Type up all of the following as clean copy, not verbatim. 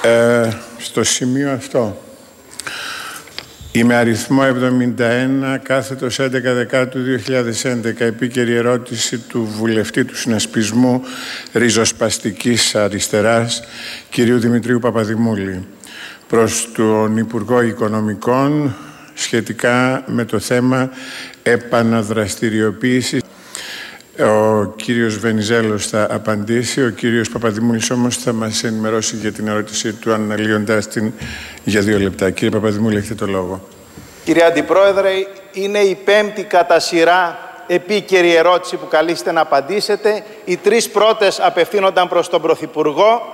Στο σημείο αυτό, με αριθμό 71 κάθετος 11 Δεκάτου 2011, επίκαιρη ερώτηση του βουλευτή του Συνασπισμού Ριζοσπαστικής Αριστεράς, κυρίου Δημητρίου Παπαδημούλη, προς τον Υπουργό Οικονομικών σχετικά με το θέμα επαναδραστηριοποίησης. Ο κύριος Βενιζέλος θα απαντήσει, ο κύριος Παπαδημούλης όμως θα μας ενημερώσει για την ερώτησή του, αναλύοντας την για 2 λεπτά. Κύριε Παπαδημούλη, έχετε το λόγο. Κύριε Αντιπρόεδρε, είναι η 5η κατά σειρά επίκαιρη ερώτηση που καλείστε να απαντήσετε. Οι 3 πρώτες απευθύνονταν προς τον Πρωθυπουργό.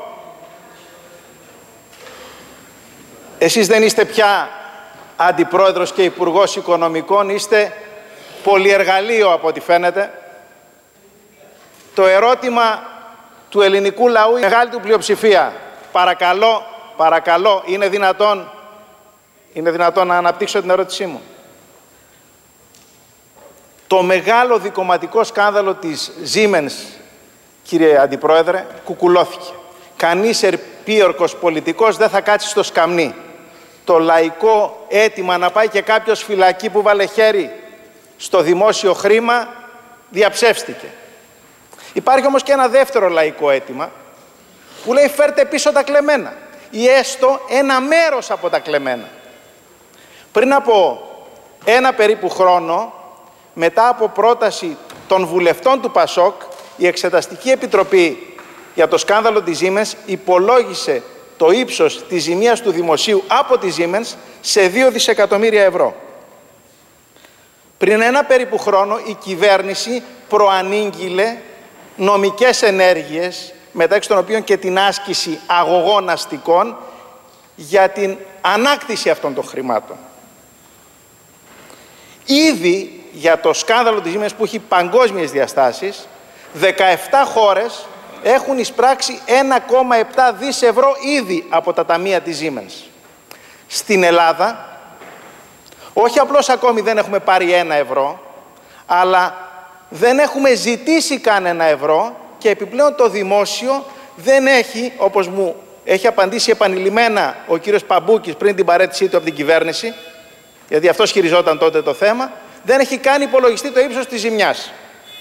Εσείς δεν είστε πια Αντιπρόεδρος και Υπουργός Οικονομικών, είστε πολυεργαλείο από ό,τι φαίνεται. Το ερώτημα του ελληνικού λαού είναι μεγάλη του πλειοψηφία. Παρακαλώ, είναι δυνατόν να αναπτύξω την ερώτησή μου. Το μεγάλο δικομματικό σκάνδαλο της Siemens, κύριε Αντιπρόεδρε, κουκουλώθηκε. Κανείς ερπίορκος πολιτικός δεν θα κάτσει στο σκαμνί. Το λαϊκό αίτημα να πάει και κάποιος φυλακή που βάλε χέρι στο δημόσιο χρήμα διαψεύστηκε. Υπάρχει όμως και ένα δεύτερο λαϊκό αίτημα που λέει φέρτε πίσω τα κλεμμένα ή έστω ένα μέρος από τα κλεμμένα. Πριν από ένα περίπου χρόνο, μετά από πρόταση των βουλευτών του ΠΑΣΟΚ, η Εξεταστική Επιτροπή για το σκάνδαλο της Siemens υπολόγισε το ύψος της ζημίας του δημοσίου από τη Siemens σε 2 δισεκατομμύρια ευρώ. Πριν ένα περίπου χρόνο η κυβέρνηση προανήγγειλε νομικές ενέργειες, μεταξύ των οποίων και την άσκηση αγωγών αστικών, για την ανάκτηση αυτών των χρημάτων. Ήδη για το σκάνδαλο της Siemens που έχει παγκόσμιες διαστάσεις, 17 χώρες έχουν εισπράξει 1,7 δις ευρώ ήδη από τα ταμεία της Siemens. Στην Ελλάδα, όχι απλώς ακόμη δεν έχουμε πάρει 1 ευρώ, αλλά δεν έχουμε ζητήσει καν 1 ευρώ και επιπλέον το δημόσιο δεν έχει, όπως μου έχει απαντήσει επανειλημμένα ο κύριος Παμπούκης πριν την παραίτησή του από την κυβέρνηση, γιατί αυτός χειριζόταν τότε το θέμα, δεν έχει καν υπολογιστεί το ύψος της ζημιάς.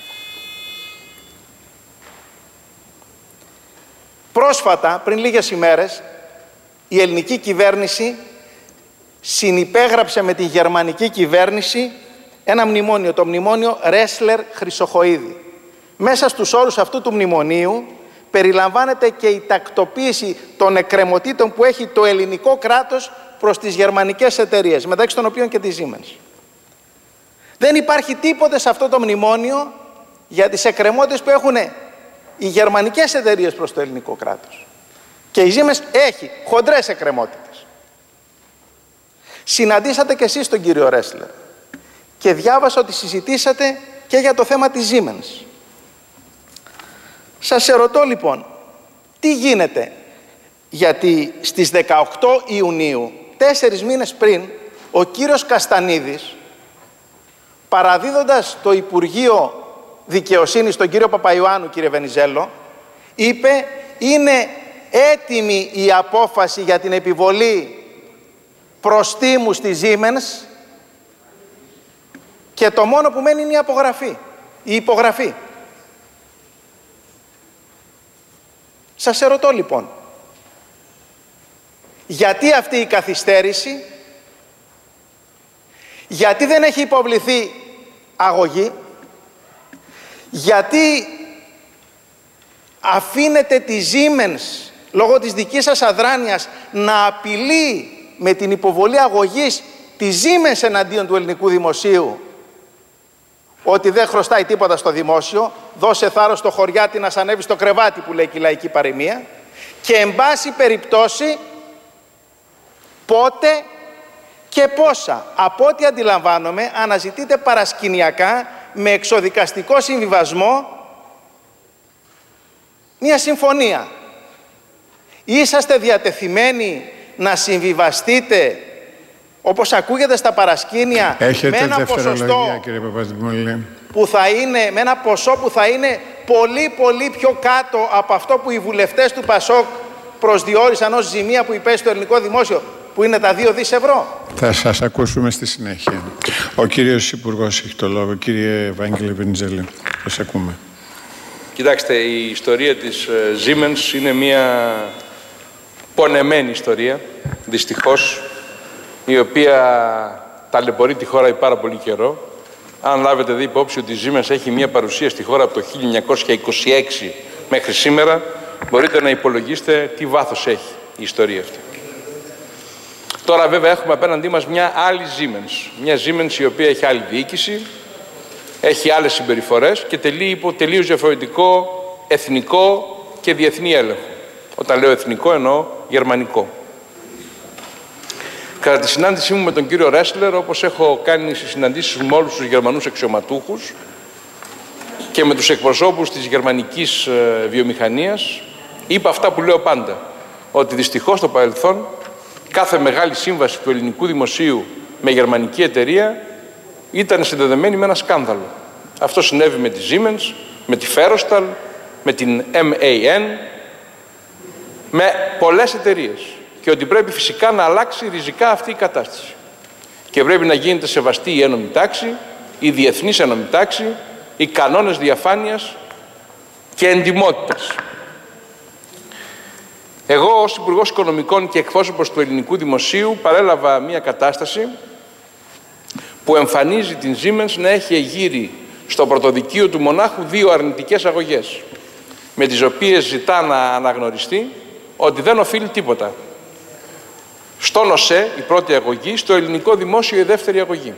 Πρόσφατα, πριν λίγες ημέρες, η ελληνική κυβέρνηση συνυπέγραψε με τη γερμανική κυβέρνηση ένα μνημόνιο, το μνημόνιο Ρέσλερ-Χρυσοχοΐδη. Μέσα στους όρους αυτού του μνημονίου περιλαμβάνεται και η τακτοποίηση των εκκρεμωτήτων που έχει το ελληνικό κράτος προς τις γερμανικές εταιρείες, μεταξύ των οποίων και τη Siemens. Δεν υπάρχει τίποτε σε αυτό το μνημόνιο για τις εκκρεμότητες που έχουν οι γερμανικές εταιρείες προς το ελληνικό κράτος. Και η Siemens έχει χοντρές εκκρεμότητες. Συναντήσατε και εσείς τον κύριο Ρέσλερ και διάβασα ότι συζητήσατε και για το θέμα της Siemens. Σας ερωτώ λοιπόν, τι γίνεται, γιατί στις 18 Ιουνίου, 4 μήνες πριν, ο κύριος Καστανίδης, παραδίδοντας το Υπουργείο Δικαιοσύνης στον κύριο Παπαϊωάννου, κύριε Βενιζέλο, είπε είναι έτοιμη η απόφαση για την επιβολή προστίμου στη Siemens και το μόνο που μένει είναι η υπογραφή. Σας ερωτώ λοιπόν, γιατί αυτή η καθυστέρηση, γιατί δεν έχει υποβληθεί αγωγή, γιατί αφήνετε τη Siemens λόγω της δικής σας αδράνειας να απειλεί με την υποβολή αγωγής τη Siemens εναντίον του ελληνικού δημοσίου ότι δεν χρωστάει τίποτα στο δημόσιο, δώσε θάρρος στο χωριάτι να σ' ανέβει στο κρεβάτι που λέει και η λαϊκή παροιμία, και εν πάση περιπτώσει πότε και πόσα. Από ό,τι αντιλαμβάνομαι αναζητείτε παρασκηνιακά με εξοδικαστικό συμβιβασμό μια συμφωνία. Είσαστε διατεθειμένοι να συμβιβαστείτε όπως ακούγεται στα παρασκήνια με ένα ποσοστό κύριε Παπαδημούλη, που θα είναι, με ένα ποσό που θα είναι πολύ πιο κάτω από αυτό που οι βουλευτές του ΠΑΣΟΚ προσδιορίσαν ως ζημία που υπέστη το ελληνικό δημόσιο, που είναι τα 2 δις ευρώ. Θα σας ακούσουμε στη συνέχεια. Ο κύριος Υπουργός έχει το λόγο. Κύριε Ευάγγελε Βενιζέλη, σας ακούμε. Κοιτάξτε, η ιστορία της Siemens είναι μια πονεμένη ιστορία, δυστυχώς, η οποία ταλαιπωρεί τη χώρα πάρα πολύ καιρό. Αν λάβετε δει υπόψη ότι η Siemens έχει μια παρουσία στη χώρα από το 1926 μέχρι σήμερα, μπορείτε να υπολογίσετε τι βάθος έχει η ιστορία αυτή. Τώρα βέβαια έχουμε απέναντί μας μια άλλη Siemens. Μια Siemens η οποία έχει άλλη διοίκηση, έχει άλλες συμπεριφορές και τελεί υπό τελείως διαφορετικό εθνικό και διεθνή έλεγχο. Όταν λέω εθνικό εννοώ γερμανικό. Κατά τη συνάντησή μου με τον κύριο Ρέσλερ, όπως έχω κάνει στις συναντήσεις μου με όλους τους Γερμανούς αξιωματούχους και με τους εκπροσώπους της γερμανικής βιομηχανίας, είπα αυτά που λέω πάντα, ότι δυστυχώς στο παρελθόν κάθε μεγάλη σύμβαση του ελληνικού δημοσίου με γερμανική εταιρεία ήταν συνδεδεμένη με ένα σκάνδαλο. Αυτό συνέβη με τη Siemens, με τη Ferrostal, με την MAN, με πολλές εταιρείες. Και ότι πρέπει φυσικά να αλλάξει ριζικά αυτή η κατάσταση. Και πρέπει να γίνεται σεβαστή η ένομη τάξη, η διεθνής ένομη τάξη, οι κανόνες διαφάνειας και εντιμότητας. Εγώ ως Υπουργός Οικονομικών και εκπρόσωπος του ελληνικού δημοσίου παρέλαβα μια κατάσταση που εμφανίζει την Siemens να έχει εγείρει στο πρωτοδικείο του μονάχου 2 αρνητικές αγωγές, με τις οποίες ζητά να αναγνωριστεί ότι δεν οφείλει τίποτα. Στον ΟΣΕ η πρώτη αγωγή, στο ελληνικό δημόσιο η δεύτερη αγωγή.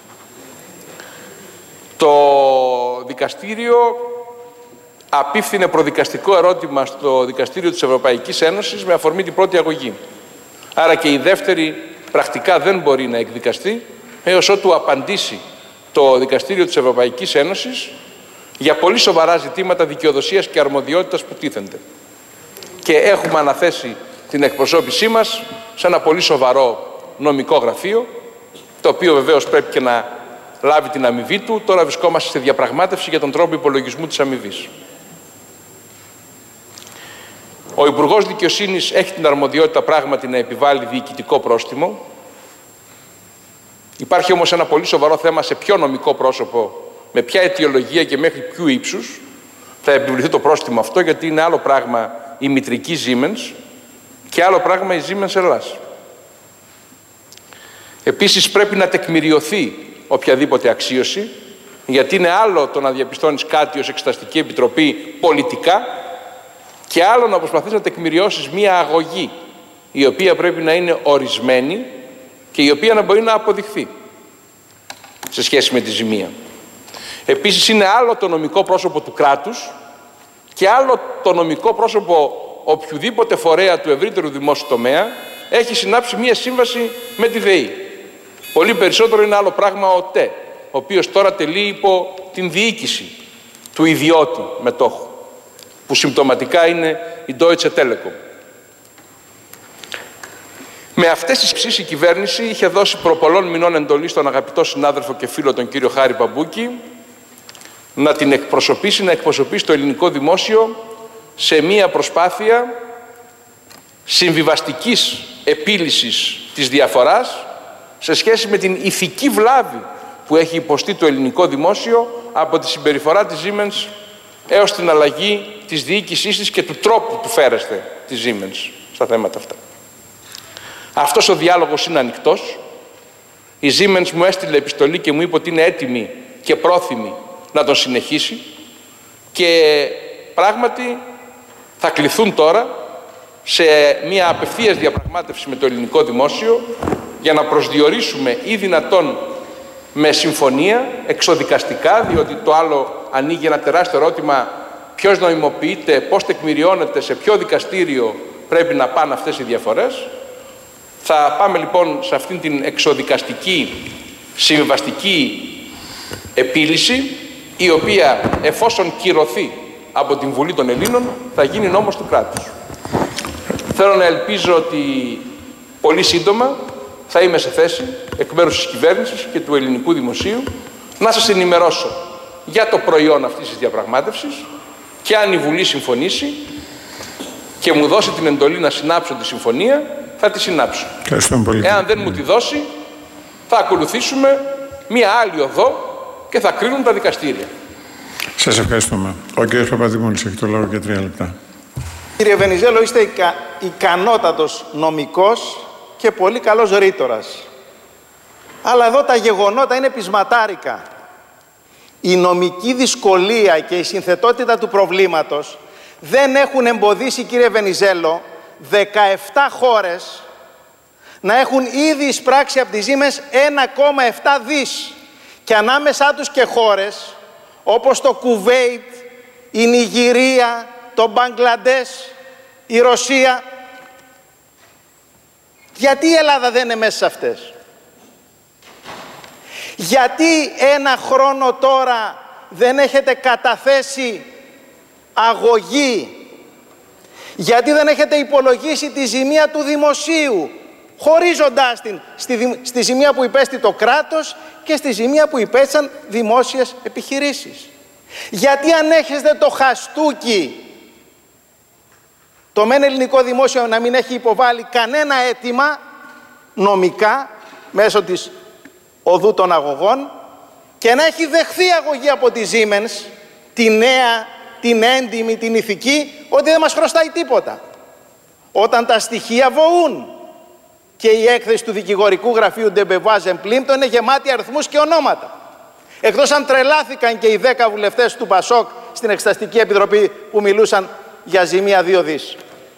Το δικαστήριο απίφθινε προδικαστικό ερώτημα στο Δικαστήριο της Ευρωπαϊκής Ένωσης με αφορμή την πρώτη αγωγή. Άρα και η δεύτερη πρακτικά δεν μπορεί να εκδικαστεί έως ότου απαντήσει το Δικαστήριο της Ευρωπαϊκής Ένωσης για πολύ σοβαρά ζητήματα δικαιοδοσίας και αρμοδιότητας που τίθενται. Και έχουμε αναθέσει την εκπροσώπησή μας σε ένα πολύ σοβαρό νομικό γραφείο, το οποίο βεβαίως πρέπει και να λάβει την αμοιβή του. Τώρα βρισκόμαστε σε διαπραγμάτευση για τον τρόπο υπολογισμού της αμοιβής. Ο Υπουργός Δικαιοσύνης έχει την αρμοδιότητα πράγματι να επιβάλλει διοικητικό πρόστιμο. Υπάρχει όμως ένα πολύ σοβαρό θέμα σε ποιο νομικό πρόσωπο, με ποια αιτιολογία και μέχρι ποιου ύψους θα επιβληθεί το πρόστιμο αυτό, γιατί είναι άλλο πράγμα η μητρική Siemens και άλλο πράγμα η Siemens Ελλάς. Επίσης πρέπει να τεκμηριωθεί οποιαδήποτε αξίωση, γιατί είναι άλλο το να διαπιστώνεις κάτι ως Εξεταστική Επιτροπή πολιτικά και άλλο να προσπαθείς να τεκμηριώσεις μία αγωγή η οποία πρέπει να είναι ορισμένη και η οποία να μπορεί να αποδειχθεί σε σχέση με τη ζημία. Επίσης είναι άλλο το νομικό πρόσωπο του κράτους και άλλο το νομικό πρόσωπο οποιοδήποτε φορέα του ευρύτερου δημόσιου τομέα έχει συνάψει μία σύμβαση με τη ΔΕΗ. Πολύ περισσότερο είναι άλλο πράγμα ο ΤΕ, ο οποίος τώρα τελεί υπό την διοίκηση του ιδιώτη μετόχου, που συμπτωματικά είναι η Deutsche Telekom. Με αυτές τις ψήσεις η κυβέρνηση είχε δώσει προ πολλών μηνών εντολή στον αγαπητό συνάδελφο και φίλο τον κύριο Χάρη Μπαμπούκη να την εκπροσωπήσει, να εκπροσωπήσει το ελληνικό δημόσιο σε μία προσπάθεια συμβιβαστικής επίλυσης της διαφοράς σε σχέση με την ηθική βλάβη που έχει υποστεί το ελληνικό δημόσιο από τη συμπεριφορά της Siemens έως την αλλαγή της διοίκησής της και του τρόπου που φέρεστε της Siemens στα θέματα αυτά. Αυτός ο διάλογος είναι ανοιχτός. Η Siemens μου έστειλε επιστολή και μου είπε ότι είναι έτοιμη και πρόθυμη να τον συνεχίσει και πράγματι θα κληθούν τώρα σε μια απευθείας διαπραγμάτευση με το ελληνικό δημόσιο για να προσδιορίσουμε ή δυνατόν με συμφωνία εξοδικαστικά, διότι το άλλο ανοίγει ένα τεράστιο ερώτημα ποιος νοημοποιείται, πώς τεκμηριώνεται, σε ποιο δικαστήριο πρέπει να πάνε αυτές οι διαφορές. Θα πάμε λοιπόν σε αυτήν την εξοδικαστική συμβιβαστική επίλυση, η οποία εφόσον κυρωθεί από την Βουλή των Ελλήνων θα γίνει νόμος του κράτους. Θέλω να ελπίζω ότι πολύ σύντομα θα είμαι σε θέση εκ μέρους της κυβέρνησης και του ελληνικού δημοσίου να σας ενημερώσω για το προϊόν αυτής της διαπραγμάτευσης και αν η Βουλή συμφωνήσει και μου δώσει την εντολή να συνάψω τη συμφωνία, θα τη συνάψω. Εάν δεν μου τη δώσει, θα ακολουθήσουμε μία άλλη οδό και θα κρίνουν τα δικαστήρια. Σας ευχαριστούμε. Ο κ. Παπαδημούλης έχει το λόγο για 3 λεπτά. Κύριε Βενιζέλο, είστε ικανότατος νομικός και πολύ καλός ρήτορας. Αλλά εδώ τα γεγονότα είναι πεισματάρικα. Η νομική δυσκολία και η συνθετότητα του προβλήματος δεν έχουν εμποδίσει, κύριε Βενιζέλο, 17 χώρες να έχουν ήδη εισπράξει από τις Siemens 1,7 δις. Και ανάμεσά τους και χώρες όπως το Κουβέιτ, η Νιγηρία, το Μπαγκλαντές, η Ρωσία. Γιατί η Ελλάδα δεν είναι μέσα σε αυτές? Γιατί ένα χρόνο τώρα δεν έχετε καταθέσει αγωγή? Γιατί δεν έχετε υπολογίσει τη ζημία του δημοσίου, χωρίζοντάς την στη ζημία που υπέστη το κράτος και στη ζημία που υπέστησαν δημόσιες επιχειρήσεις? Γιατί ανέχεστε το χαστούκι το μεν ελληνικό δημόσιο να μην έχει υποβάλει κανένα αίτημα νομικά μέσω της οδού των αγωγών και να έχει δεχθεί αγωγή από τη Siemens, τη νέα, την έντιμη, την ηθική, ότι δεν μας χρωστάει τίποτα? Όταν τα στοιχεία βοούν και η έκθεση του δικηγορικού γραφείου Ντεμπεβάζ Εμπλίμπτο είναι γεμάτη αριθμούς και ονόματα. Εκτός αν τρελάθηκαν και οι 10 βουλευτές του Πασόκ στην Εξεταστική Επιτροπή που μιλούσαν για ζημία 2 δις.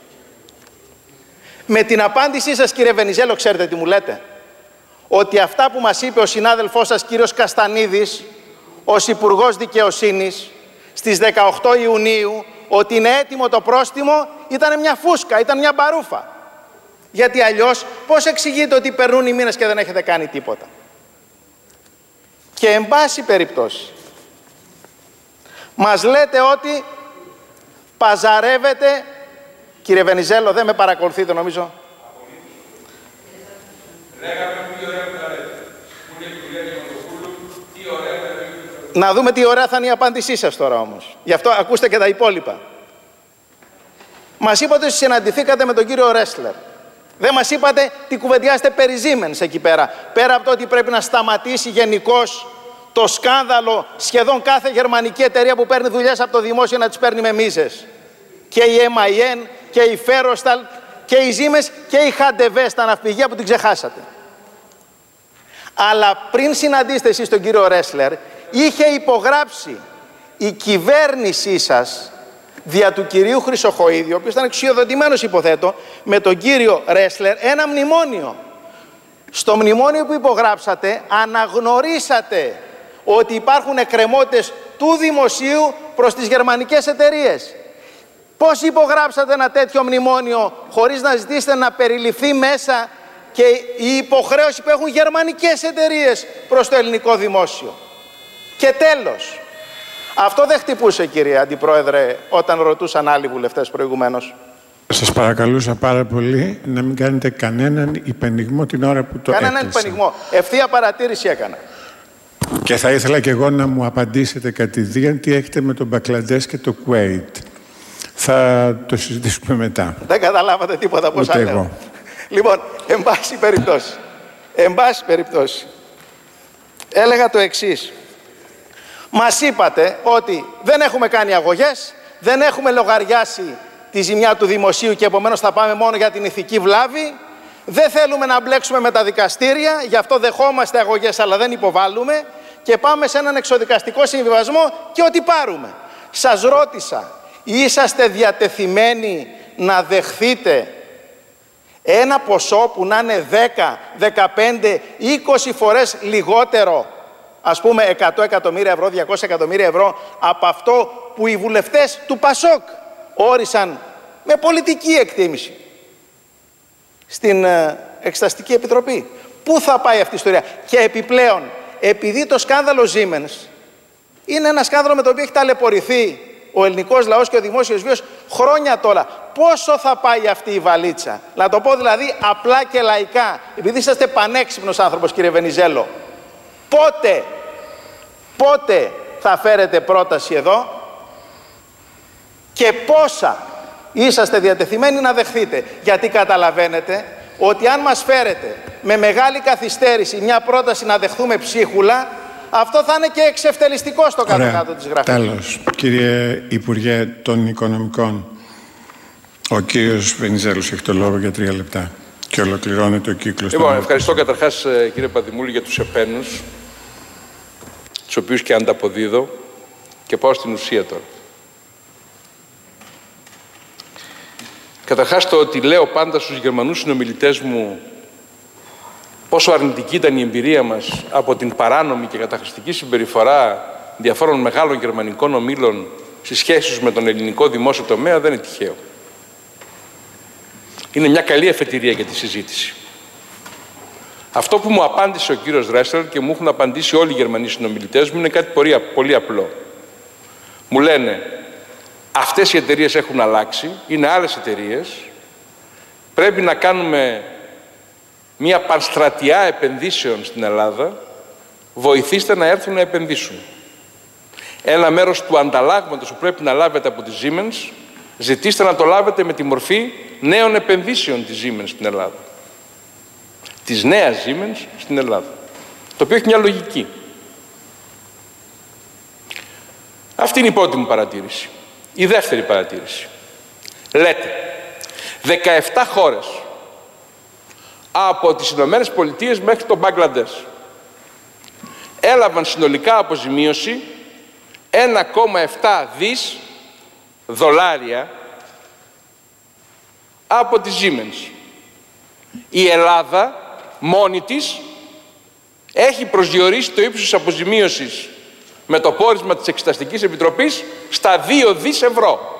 Με την απάντησή σας, κύριε Βενιζέλο, ξέρετε τι μου λέτε? Ότι αυτά που μας είπε ο συνάδελφός σας, κύριος Καστανίδης, ως Υπουργός Δικαιοσύνης, στις 18 Ιουνίου, ότι είναι έτοιμο το πρόστιμο, ήταν μια φούσκα, ήταν μια μπαρούφα. Γιατί αλλιώς πώς εξηγείτε ότι περνούν οι μήνες και δεν έχετε κάνει τίποτα? Και εν πάση περιπτώσει, μας λέτε ότι παζαρεύετε. Κύριε Βενιζέλο, δεν με παρακολουθείτε νομίζω. Να δούμε τι ωραία θα είναι η απάντησή σας τώρα όμως. Γι' αυτό ακούστε και τα υπόλοιπα. Μας είπατε ότι συναντηθήκατε με τον κύριο Ρέσλερ. Δεν μας είπατε τι κουβεντιάσετε περί Siemens εκεί πέρα. Πέρα από το ότι πρέπει να σταματήσει γενικώς το σκάνδαλο, σχεδόν κάθε γερμανική εταιρεία που παίρνει δουλειές από το δημόσιο να τις παίρνει με μίζες. Και η MAN και η Ferrostal και η Siemens και η HDW στα ναυπηγεία που την ξεχάσατε. Αλλά πριν συναντήσετε εσείς τον κύριο Ρέσλερ, είχε υπογράψει η κυβέρνησή σας δια του κυρίου Χρυσοχοΐδη, ο οποίος ήταν εξουσιοδοτημένος υποθέτω, με τον κύριο Ρέσλερ, ένα μνημόνιο. Στο μνημόνιο που υπογράψατε αναγνωρίσατε ότι υπάρχουν εκκρεμότητες του δημοσίου προς τις γερμανικές εταιρείες. Πώς υπογράψατε ένα τέτοιο μνημόνιο χωρίς να ζητήσετε να περιληφθεί μέσα και η υποχρέωση που έχουν γερμανικές εταιρείες προς το ελληνικό δημόσιο? Και τέλος, αυτό δεν χτυπούσε, κύριε Αντιπρόεδρε, όταν ρωτούσαν άλλοι βουλευτές προηγουμένως? Σας παρακαλούσα πάρα πολύ να μην κάνετε κανέναν υπενιγμό την ώρα που το έκλεισα. Κανέναν υπενιγμό. Ευθεία παρατήρηση έκανα. Και θα ήθελα και εγώ να μου απαντήσετε κατηδίαν τι έχετε με τον Μπαγκλαντές και το Κουέιτ. Θα το συζητήσουμε μετά. Δεν καταλάβατε τίποτα πώς λέω. Λοιπόν, εν πάση περιπτώσει, έλεγα το εξής. Μας είπατε ότι δεν έχουμε κάνει αγωγές, δεν έχουμε λογαριάσει τη ζημιά του δημοσίου και επομένως θα πάμε μόνο για την ηθική βλάβη. Δεν θέλουμε να μπλέξουμε με τα δικαστήρια, γι' αυτό δεχόμαστε αγωγές αλλά δεν υποβάλλουμε και πάμε σε έναν εξοδικαστικό συμβιβασμό και ό,τι πάρουμε. Σας ρώτησα, είσαστε διατεθειμένοι να δεχθείτε ένα ποσό που να είναι 10, 15, 20 φορές λιγότερο, ας πούμε 100 εκατομμύρια ευρώ, 200 εκατομμύρια ευρώ, από αυτό που οι βουλευτές του Πασόκ όρισαν με πολιτική εκτίμηση στην Εξεταστική Επιτροπή? Πού θα πάει αυτή η ιστορία? Και επιπλέον, επειδή το σκάνδαλο Siemens είναι ένα σκάνδαλο με το οποίο έχει ταλαιπωρηθεί ο ελληνικός λαός και ο δημόσιος βίος χρόνια τώρα, πόσο θα πάει αυτή η βαλίτσα? Να το πω δηλαδή απλά και λαϊκά, επειδή είσαστε πανέξυπνος άνθρωπος, κύριε Βενιζέλο, πότε θα φέρετε πρόταση εδώ και πόσα είσαστε διατεθειμένοι να δεχθείτε? Γιατί καταλαβαίνετε ότι αν μας φέρετε με μεγάλη καθυστέρηση μια πρόταση να δεχθούμε ψίχουλα, αυτό θα είναι και εξευτελιστικό στο κάτω-κάτω της γραφής. Τέλος, κύριε Υπουργέ των Οικονομικών, ο κύριος Βενιζέλος έχει το λόγο για 3 λεπτά και ολοκληρώνεται ο κύκλος. Λοιπόν, ευχαριστώ καταρχάς κύριε Παδημούλη για τους επένους, τους οποίους και ανταποδίδω, και πάω στην ουσία τώρα. Καταρχάς, το ότι λέω πάντα στους Γερμανούς συνομιλητές μου πόσο αρνητική ήταν η εμπειρία μας από την παράνομη και καταχρηστική συμπεριφορά διαφόρων μεγάλων γερμανικών ομίλων στις σχέσεις με τον ελληνικό δημόσιο τομέα δεν είναι τυχαίο. Είναι μια καλή αφετηρία για τη συζήτηση. Αυτό που μου απάντησε ο κύριος Ρέσελ και μου έχουν απαντήσει όλοι οι Γερμανοί συνομιλητές μου είναι κάτι πολύ απλό. Μου λένε, αυτές οι εταιρείες έχουν αλλάξει, είναι άλλες εταιρείες, πρέπει να κάνουμε μια πανστρατιά επενδύσεων στην Ελλάδα, βοηθήστε να έρθουν να επενδύσουν. Ένα μέρος του ανταλλάγματος που πρέπει να λάβετε από τη Siemens, ζητήστε να το λάβετε με τη μορφή νέων επενδύσεων της Siemens στην Ελλάδα. Της νέας Siemens στην Ελλάδα. Το οποίο έχει μια λογική. Αυτή είναι η πρώτη μου παρατήρηση. Η δεύτερη παρατήρηση. Λέτε, 17 χώρες από τις Ηνωμένες Πολιτείες μέχρι το Μπαγκλαντές έλαβαν συνολικά αποζημίωση 1,7 δις δολάρια από τη Siemens. Η Ελλάδα μόνη της έχει προσδιορίσει το ύψος της αποζημίωσης με το πόρισμα της Εξεταστικής Επιτροπής στα 2 δις ευρώ.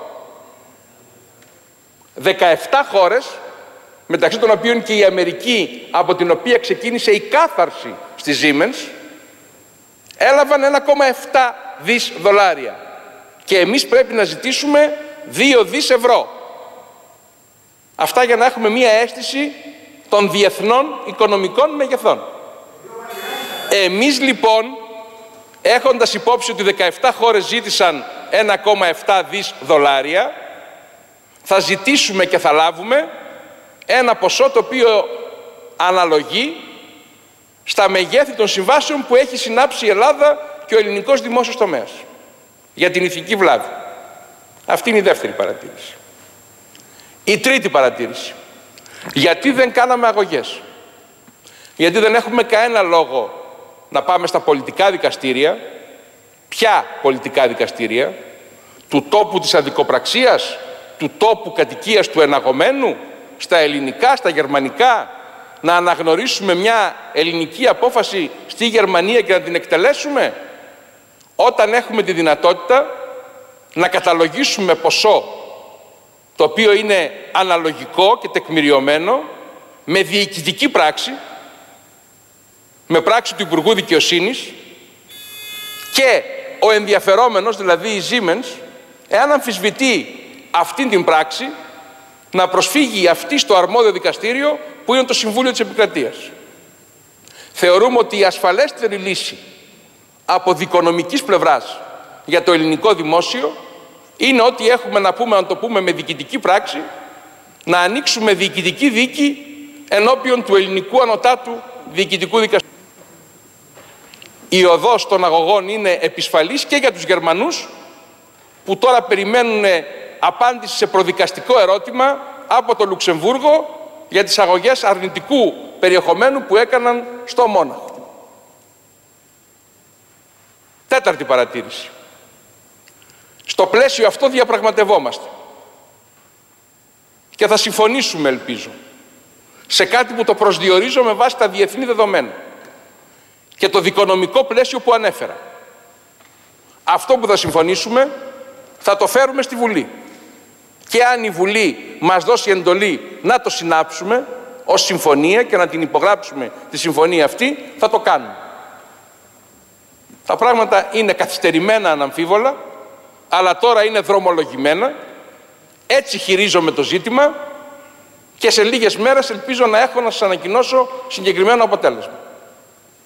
17 χώρες, μεταξύ των οποίων και η Αμερική, από την οποία ξεκίνησε η κάθαρση στη Siemens, έλαβαν 1,7 δις δολάρια. Και εμείς πρέπει να ζητήσουμε 2 δις ευρώ. Αυτά για να έχουμε μία αίσθηση των διεθνών οικονομικών μεγεθών. Εμείς λοιπόν, έχοντας υπόψη ότι 17 χώρες ζήτησαν 1,7 δις δολάρια, θα ζητήσουμε και θα λάβουμε ένα ποσό το οποίο αναλογεί στα μεγέθη των συμβάσεων που έχει συνάψει η Ελλάδα και ο ελληνικός δημόσιος τομέας για την ηθική βλάβη. Αυτή είναι η δεύτερη παρατήρηση. Η τρίτη παρατήρηση. Γιατί δεν κάναμε αγωγές? Γιατί δεν έχουμε κανένα λόγο να πάμε στα πολιτικά δικαστήρια. Ποια πολιτικά δικαστήρια? Του τόπου της αδικοπραξίας, του τόπου κατοικίας του εναγωμένου, στα ελληνικά, στα γερμανικά, να αναγνωρίσουμε μια ελληνική απόφαση στη Γερμανία και να την εκτελέσουμε, όταν έχουμε τη δυνατότητα να καταλογίσουμε ποσό το οποίο είναι αναλογικό και τεκμηριωμένο με διοικητική πράξη, με πράξη του Υπουργού Δικαιοσύνης, και ο ενδιαφερόμενος, δηλαδή η Siemens, εάν αμφισβητεί αυτή την πράξη, να προσφύγει αυτή στο αρμόδιο δικαστήριο που είναι το Συμβούλιο της Επικρατείας. Θεωρούμε ότι η ασφαλέστερη λύση από δικονομικής πλευράς για το ελληνικό δημόσιο είναι ότι έχουμε να πούμε, να το πούμε με διοικητική πράξη, να ανοίξουμε διοικητική δίκη ενώπιον του ελληνικού ανωτάτου διοικητικού δικαστηρίου. Η οδός των αγωγών είναι επισφαλής και για τους Γερμανούς που τώρα περιμένουν απάντηση σε προδικαστικό ερώτημα από το Λουξεμβούργο για τις αγωγές αρνητικού περιεχομένου που έκαναν στο Μόναχο. Τέταρτη παρατήρηση. Στο πλαίσιο αυτό διαπραγματευόμαστε και θα συμφωνήσουμε, ελπίζω, σε κάτι που το προσδιορίζω με βάση τα διεθνή δεδομένα και το δικονομικό πλαίσιο που ανέφερα. Αυτό που θα συμφωνήσουμε θα το φέρουμε στη Βουλή. Και αν η Βουλή μας δώσει εντολή να το συνάψουμε ως συμφωνία και να την υπογράψουμε τη συμφωνία αυτή, θα το κάνουμε. Τα πράγματα είναι καθυστερημένα αναμφίβολα, αλλά τώρα είναι δρομολογημένα. Έτσι χειρίζομαι το ζήτημα και σε λίγες μέρες ελπίζω να έχω να σας ανακοινώσω συγκεκριμένο αποτέλεσμα.